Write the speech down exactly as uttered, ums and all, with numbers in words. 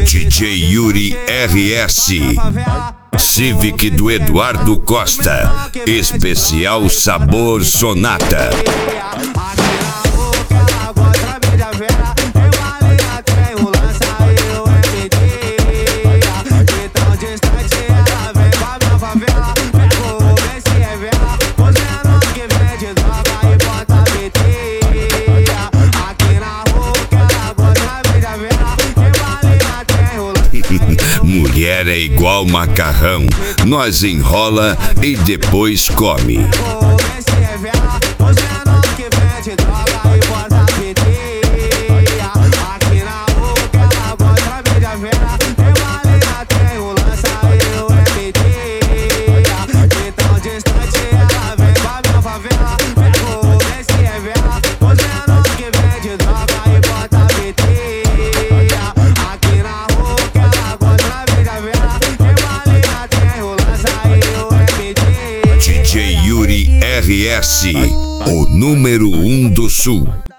D J Yuri R S, Civic do Eduardo Costa, especial Sabor Sonata. Mulher é igual macarrão, nós enrola e depois come. D J Yuri R S, o número um do Sul.